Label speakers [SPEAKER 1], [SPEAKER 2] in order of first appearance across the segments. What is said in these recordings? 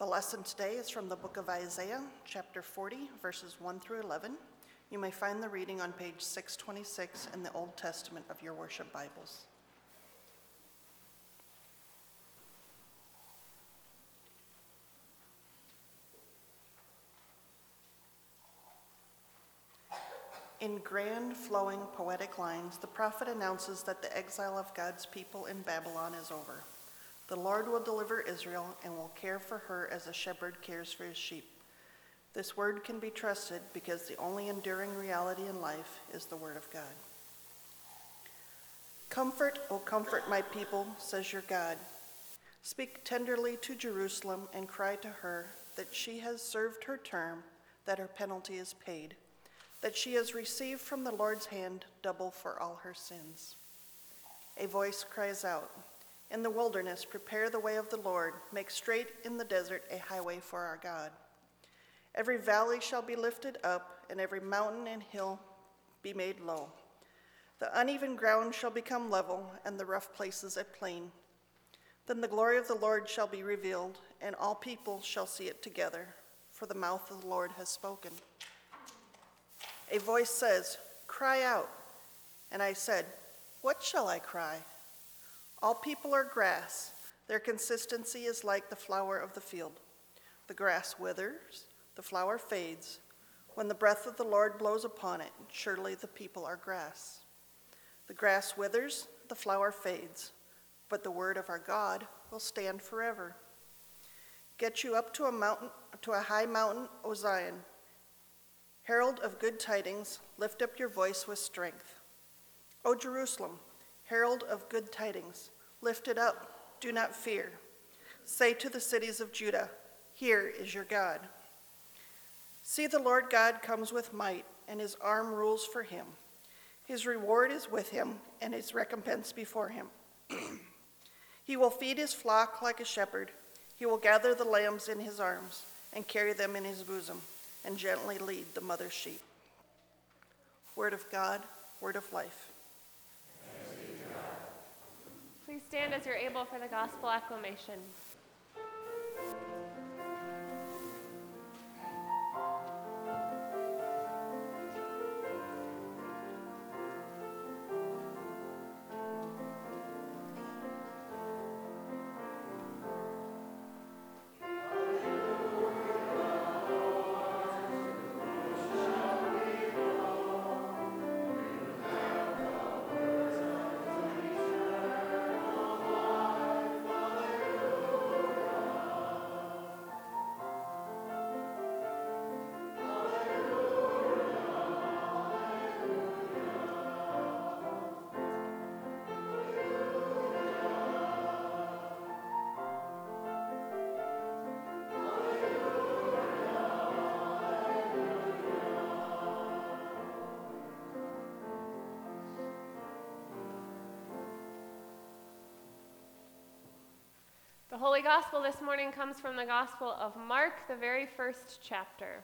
[SPEAKER 1] The lesson today is from the book of Isaiah, chapter 40, verses 1 through 11. You may find the reading on page 626 in the Old Testament of your worship Bibles. In grand, flowing, poetic lines, the prophet announces that the exile of God's people in Babylon is over. The Lord will deliver Israel and will care for her as a shepherd cares for his sheep. This word can be trusted because the only enduring reality in life is the word of God. Comfort, O comfort my people, says your God. Speak tenderly to Jerusalem and cry to her that she has served her term, that her penalty is paid, that she has received from the Lord's hand double for all her sins. A voice cries out, in the wilderness, prepare the way of the Lord, make straight in the desert a highway for our God. Every valley shall be lifted up, and every mountain and hill be made low. The uneven ground shall become level, and the rough places a plain. Then the glory of the Lord shall be revealed, and all people shall see it together, for the mouth of the Lord has spoken. A voice says, cry out. And I said, what shall I cry? All people are grass. Their consistency is like the flower of the field. The grass withers, the flower fades. When the breath of the Lord blows upon it, surely the people are grass. The grass withers, the flower fades, but the word of our God will stand forever. Get you up to a high mountain, O Zion. Herald of good tidings, lift up your voice with strength. O Jerusalem, herald of good tidings, lift it up, do not fear. Say to the cities of Judah, here is your God. See, the Lord God comes with might, and his arm rules for him. His reward is with him, and his recompense before him. He will feed his flock like a shepherd. He will gather the lambs in his arms and carry them in his bosom, and gently lead the mother sheep. Word of God, word of life.
[SPEAKER 2] Please stand as you're able for the gospel acclamation. The Holy Gospel this morning comes from the Gospel of Mark, the very first chapter.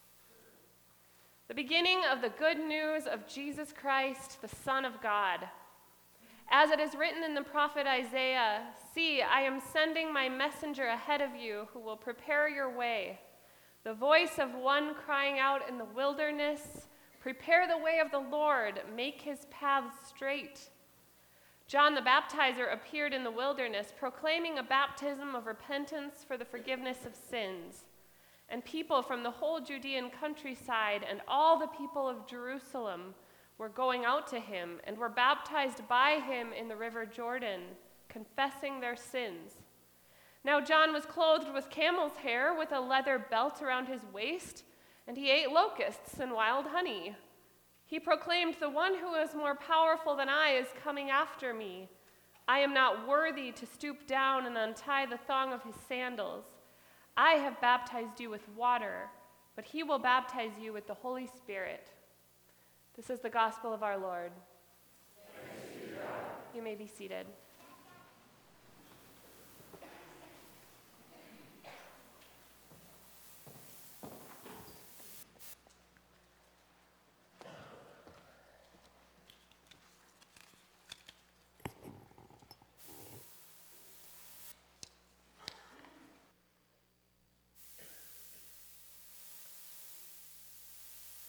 [SPEAKER 2] The beginning of the good news of Jesus Christ, the Son of God. As it is written in the prophet Isaiah, see, I am sending my messenger ahead of you who will prepare your way. The voice of one crying out in the wilderness, prepare the way of the Lord, make his paths straight. John the Baptizer appeared in the wilderness, proclaiming a baptism of repentance for the forgiveness of sins. And people from the whole Judean countryside and all the people of Jerusalem were going out to him and were baptized by him in the river Jordan, confessing their sins. Now John was clothed with camel's hair, with a leather belt around his waist, and he ate locusts and wild honey. He proclaimed, the one who is more powerful than I is coming after me. I am not worthy to stoop down and untie the thong of his sandals. I have baptized you with water, but he will baptize you with the Holy Spirit. This is the gospel of our Lord.
[SPEAKER 3] Thanks be to God.
[SPEAKER 2] You may be seated.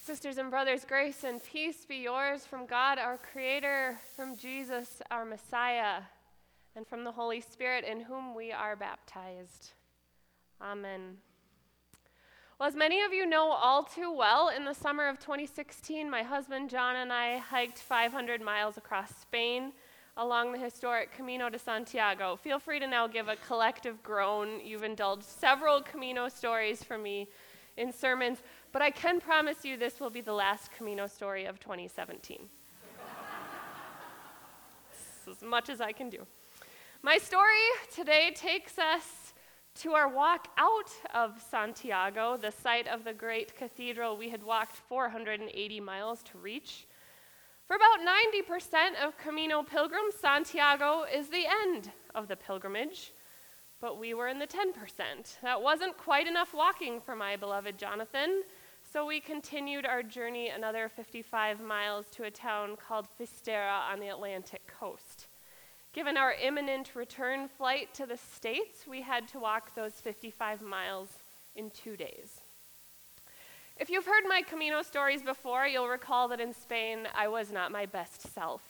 [SPEAKER 2] Sisters and brothers, grace and peace be yours from God our Creator, from Jesus our Messiah, and from the Holy Spirit in whom we are baptized. Amen. Well, as many of you know all too well, in the summer of 2016, my husband John and I hiked 500 miles across Spain along the historic Camino de Santiago. Feel free to now give a collective groan. You've indulged several Camino stories from me in sermons, but I can promise you this will be the last Camino story of 2017. It's as much as I can do. My story today takes us to our walk out of Santiago, the site of the great cathedral we had walked 480 miles to reach. For about 90% of Camino pilgrims, Santiago is the end of the pilgrimage, but we were in the 10%. That wasn't quite enough walking for my beloved Jonathan, so we continued our journey another 55 miles to a town called Finisterre on the Atlantic coast. Given our imminent return flight to the States, we had to walk those 55 miles in 2 days. If you've heard my Camino stories before, you'll recall that in Spain, I was not my best self.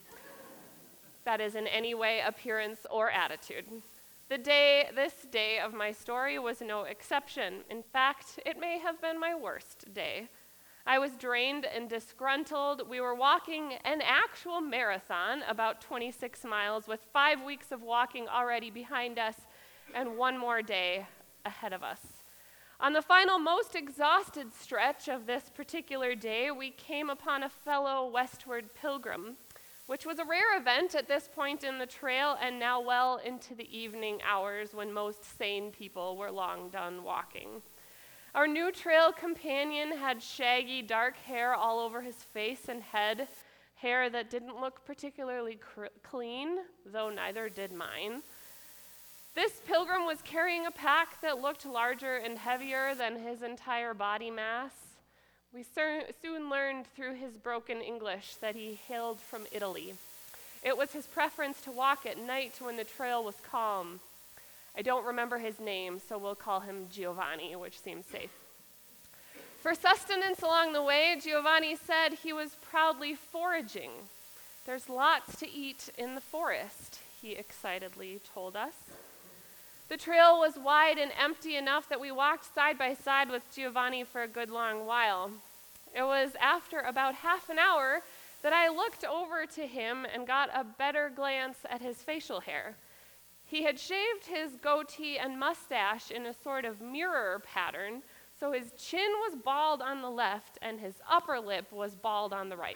[SPEAKER 2] That is in any way appearance or attitude. This day of my story was no exception. In fact, it may have been my worst day. I was drained and disgruntled. We were walking an actual marathon, about 26 miles, with 5 weeks of walking already behind us and one more day ahead of us. On the final, most exhausted stretch of this particular day, we came upon a fellow westward pilgrim, which was a rare event at this point in the trail and now well into the evening hours when most sane people were long done walking. Our new trail companion had shaggy dark hair all over his face and head, hair that didn't look particularly clean, though neither did mine. This pilgrim was carrying a pack that looked larger and heavier than his entire body mass. We soon learned through his broken English that he hailed from Italy. It was his preference to walk at night when the trail was calm. I don't remember his name, so we'll call him Giovanni, which seems safe. For sustenance along the way, Giovanni said he was proudly foraging. There's lots to eat in the forest, he excitedly told us. The trail was wide and empty enough that we walked side by side with Giovanni for a good long while. It was after about half an hour that I looked over to him and got a better glance at his facial hair. He had shaved his goatee and mustache in a sort of mirror pattern, so his chin was bald on the left and his upper lip was bald on the right.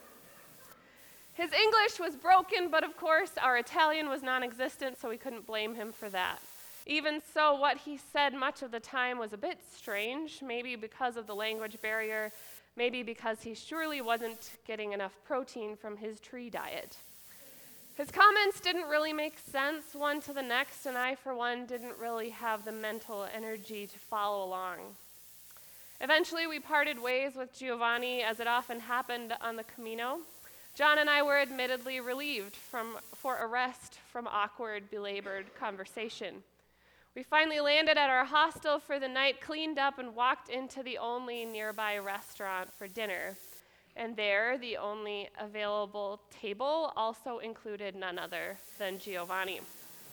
[SPEAKER 2] His English was broken, but of course our Italian was non-existent, so we couldn't blame him for that. Even so, what he said much of the time was a bit strange, maybe because of the language barrier, maybe because he surely wasn't getting enough protein from his tree diet. His comments didn't really make sense one to the next, and I, for one, didn't really have the mental energy to follow along. Eventually, we parted ways with Giovanni, as it often happened on the Camino. John and I were admittedly relieved for a rest from awkward, belabored conversation. We finally landed at our hostel for the night, cleaned up, and walked into the only nearby restaurant for dinner. And there, the only available table also included none other than Giovanni.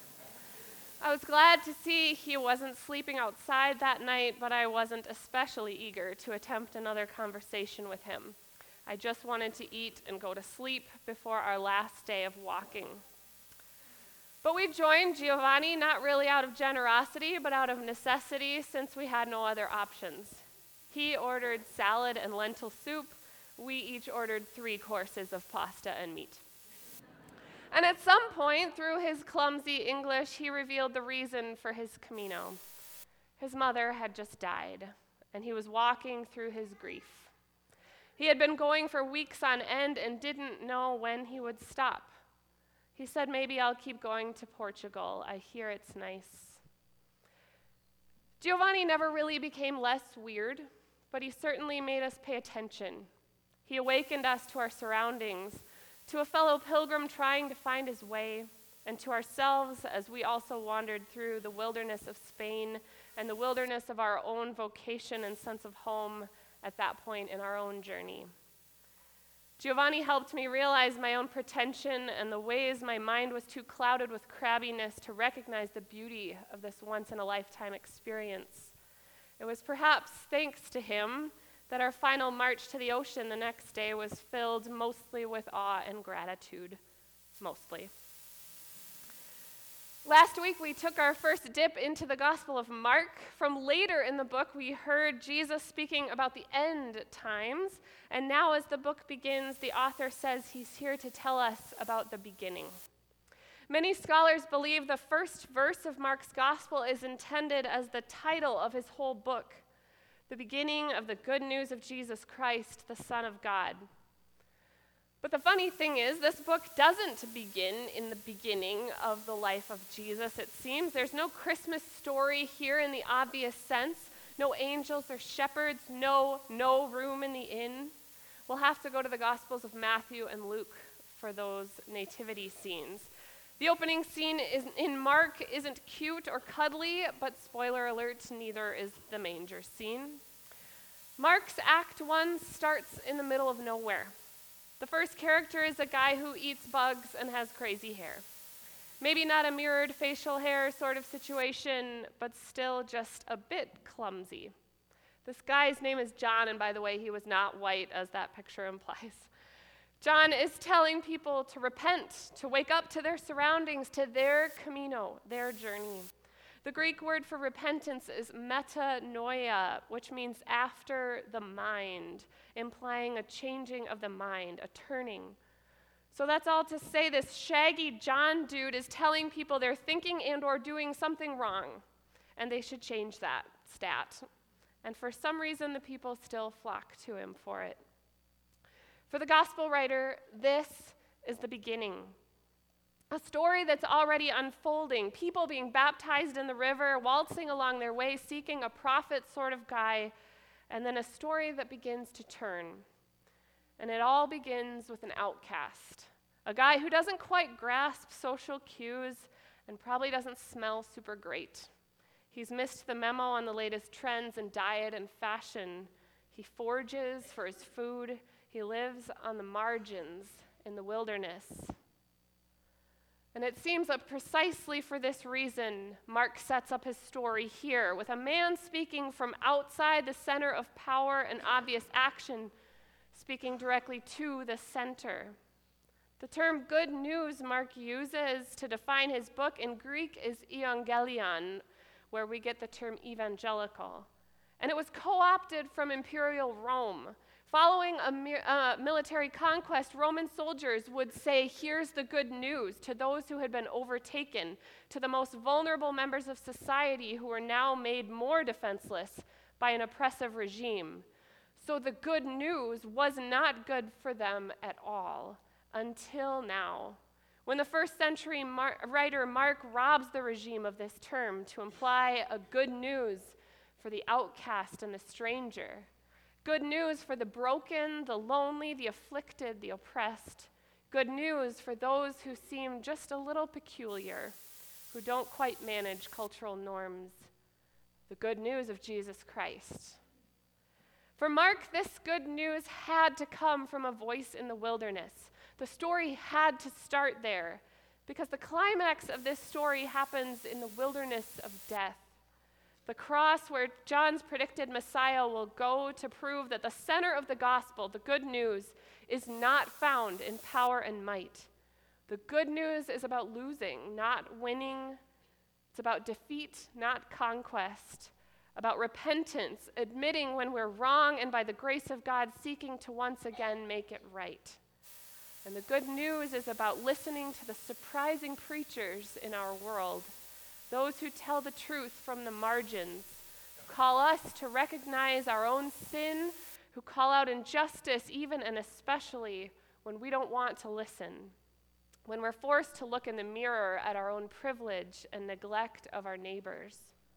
[SPEAKER 2] I was glad to see he wasn't sleeping outside that night, but I wasn't especially eager to attempt another conversation with him. I just wanted to eat and go to sleep before our last day of walking. But we joined Giovanni not really out of generosity, but out of necessity, since we had no other options. He ordered salad and lentil soup. We each ordered 3 courses of pasta and meat. And at some point, through his clumsy English, he revealed the reason for his Camino. His mother had just died, and he was walking through his grief. He had been going for weeks on end and didn't know when he would stop. He said, maybe I'll keep going to Portugal. I hear it's nice. Giovanni never really became less weird, but he certainly made us pay attention. He awakened us to our surroundings, to a fellow pilgrim trying to find his way, and to ourselves as we also wandered through the wilderness of Spain and the wilderness of our own vocation and sense of home at that point in our own journey. Giovanni helped me realize my own pretension and the ways my mind was too clouded with crabbiness to recognize the beauty of this once-in-a-lifetime experience. It was perhaps thanks to him that our final march to the ocean the next day was filled mostly with awe and gratitude. Mostly. Last week, we took our first dip into the Gospel of Mark. From later in the book, we heard Jesus speaking about the end times. And now, as the book begins, the author says he's here to tell us about the beginning. Many scholars believe the first verse of Mark's Gospel is intended as the title of his whole book, the beginning of the good news of Jesus Christ, the Son of God. But the funny thing is, this book doesn't begin in the beginning of the life of Jesus, it seems. There's no Christmas story here in the obvious sense. No angels or shepherds, no room in the inn. We'll have to go to the Gospels of Matthew and Luke for those nativity scenes. The opening scene in Mark isn't cute or cuddly, but spoiler alert, neither is the manger scene. Mark's Act 1 starts in the middle of nowhere. The first character is a guy who eats bugs and has crazy hair. Maybe not a mirrored facial hair sort of situation, but still just a bit clumsy. This guy's name is John, and by the way, he was not white, as that picture implies. John is telling people to repent, to wake up to their surroundings, to their Camino, their journey. The Greek word for repentance is metanoia, which means after the mind, implying a changing of the mind, a turning. So that's all to say this shaggy John dude is telling people they're thinking and or doing something wrong, and they should change that stat. And for some reason, the people still flock to him for it. For the gospel writer, this is the beginning. A story that's already unfolding, people being baptized in the river, waltzing along their way, seeking a prophet sort of guy, and then a story that begins to turn. And it all begins with an outcast, a guy who doesn't quite grasp social cues and probably doesn't smell super great. He's missed the memo on the latest trends in diet and fashion. He forages for his food. He lives on the margins in the wilderness. And it seems that precisely for this reason, Mark sets up his story here, with a man speaking from outside the center of power and obvious action, speaking directly to the center. The term good news Mark uses to define his book in Greek is euangelion, where we get the term evangelical. And it was co-opted from imperial Rome. Following a military conquest, Roman soldiers would say, here's the good news to those who had been overtaken, to the most vulnerable members of society who were now made more defenseless by an oppressive regime. So the good news was not good for them at all, until now, when the first century writer Mark robs the regime of this term to imply a good news for the outcast and the stranger. Good news for the broken, the lonely, the afflicted, the oppressed. Good news for those who seem just a little peculiar, who don't quite manage cultural norms. The good news of Jesus Christ. For Mark, this good news had to come from a voice in the wilderness. The story had to start there, because the climax of this story happens in the wilderness of death. The cross where John's predicted Messiah will go to prove that the center of the gospel, the good news, is not found in power and might. The good news is about losing, not winning. It's about defeat, not conquest. About repentance, admitting when we're wrong, and by the grace of God, seeking to once again make it right. And the good news is about listening to the surprising preachers in our world, those who tell the truth from the margins, who call us to recognize our own sin, who call out injustice even and especially when we don't want to listen, when we're forced to look in the mirror at our own privilege and neglect of our neighbors.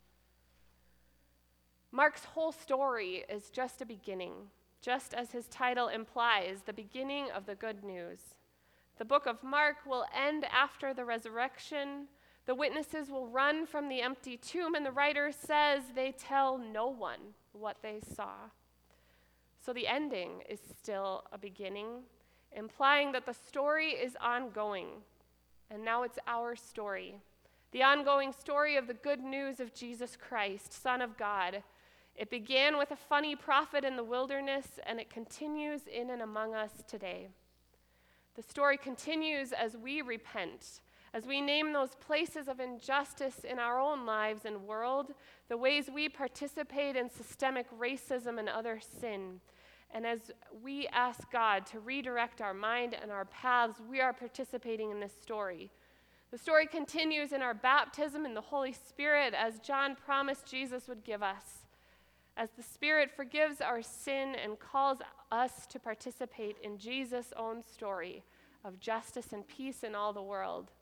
[SPEAKER 2] Mark's whole story is just a beginning, just as his title implies, the beginning of the good news. The book of Mark will end after the resurrection. The witnesses will run from the empty tomb, and the writer says they tell no one what they saw. So the ending is still a beginning, implying that the story is ongoing. And now it's our story, the ongoing story of the good news of Jesus Christ, Son of God. It began with a funny prophet in the wilderness, and it continues in and among us today. The story continues as we repent, as we name those places of injustice in our own lives and world, the ways we participate in systemic racism and other sin. And as we ask God to redirect our mind and our paths, we are participating in this story. The story continues in our baptism in the Holy Spirit, as John promised Jesus would give us, as the Spirit forgives our sin and calls us to participate in Jesus' own story of justice and peace in all the world.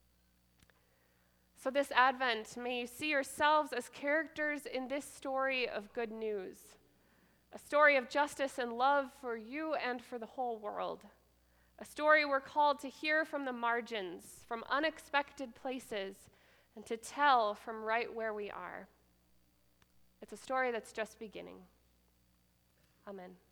[SPEAKER 2] So this Advent, may you see yourselves as characters in this story of good news, a story of justice and love for you and for the whole world. A story we're called to hear from the margins, from unexpected places, and to tell from right where we are. It's a story that's just beginning. Amen.